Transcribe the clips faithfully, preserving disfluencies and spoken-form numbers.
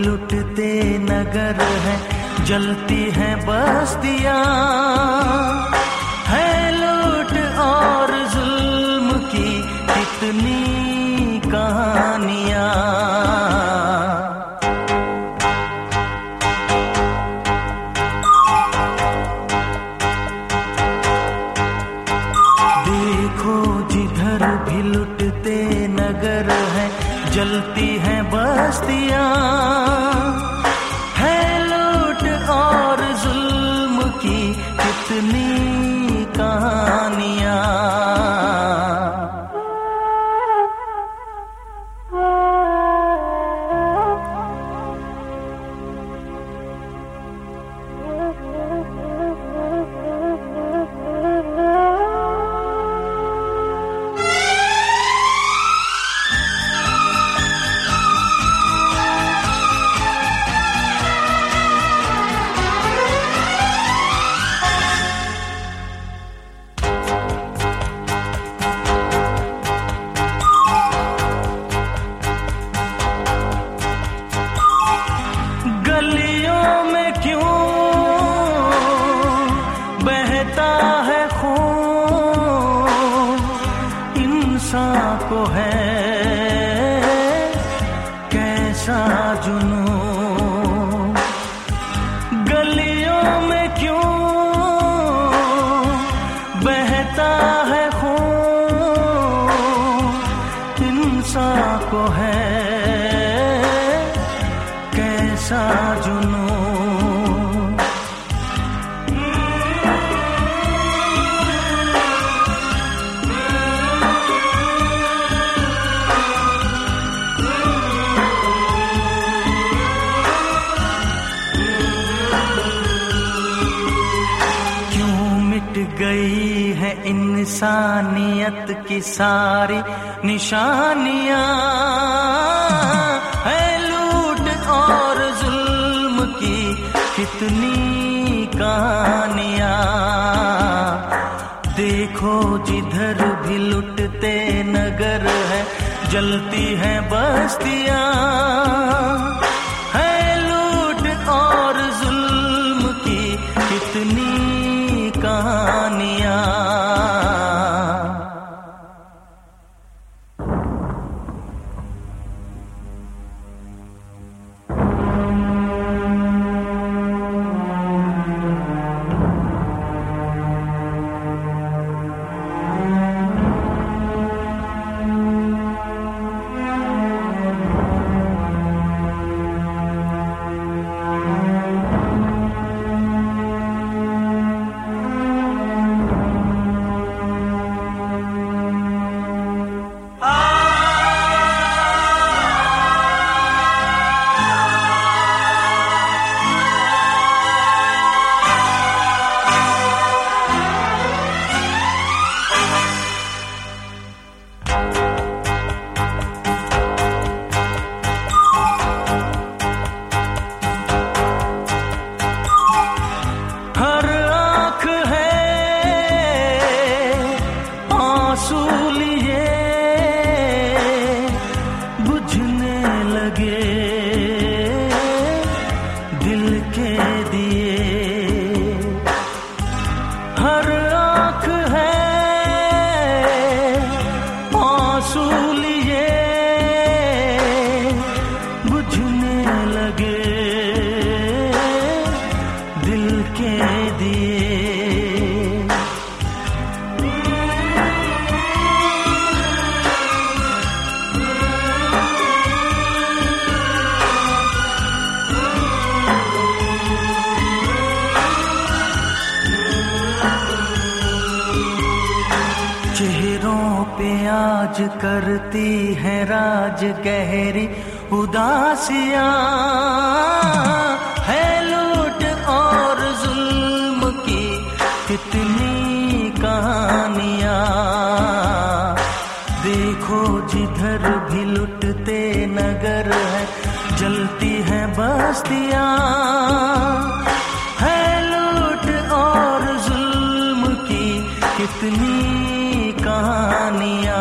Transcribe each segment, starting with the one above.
लुटते नगर हैं, जलती हैं बस्तियां, है लूट और जुल्म की कितनी कहानियां। देखो जिधर भी लुटते नगर हैं, जलती हैं बस्तियां, है लूट और जुल्म की कितनी कहानियां। को है कैसा जुनून, गलियों में क्यों बहता है खून, इंसान को है कैसा जुनून। गई है इंसानियत की सारी निशानियां, है लूट और जुल्म की कितनी कहानियां। देखो जिधर भी लुटते नगर है, जलती हैं बस्तियां, है लूट और जुल्म की कितनी कहानियां। आज करती है राज गहरी उदासियां, है लूट और जुल्म की कितनी कहानियां। देखो जिधर भी लुटते नगर है, जलती हैं बस्तियां, है लूट और जुल्म की कितनी कहानियां।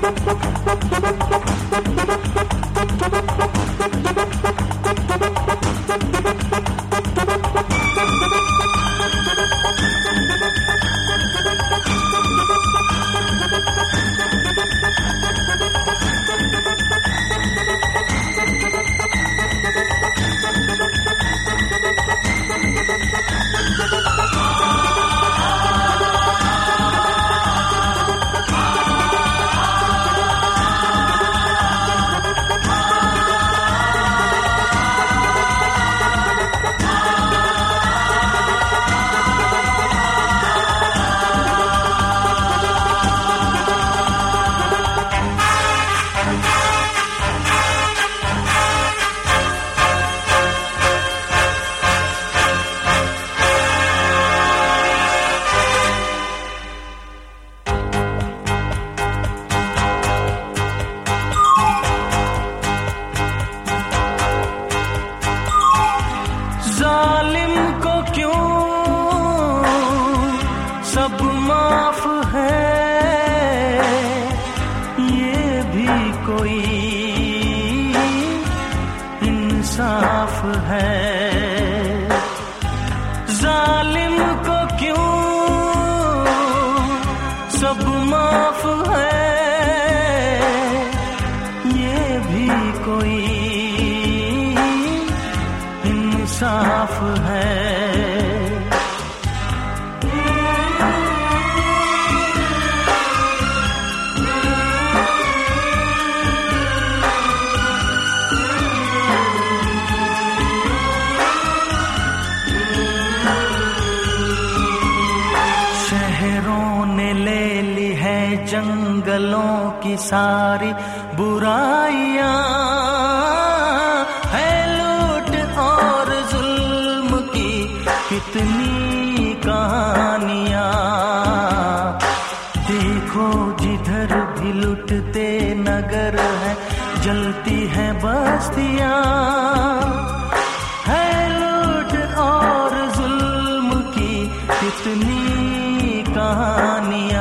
जालिम को क्यों सब माफ है, ये भी कोई इंसाफ है। जालिम को क्यों सब माफ है, ये भी कोई इंसाफ है। शहरों ने ले ली है जंगलों की सारी बुराइयां, है लूट और जुल्म की कितनी कहानियां। देखो जिधर भी लुटते नगर है, जलती है बस्तियां, है लूट और जुल्म की कितनी कहानियां।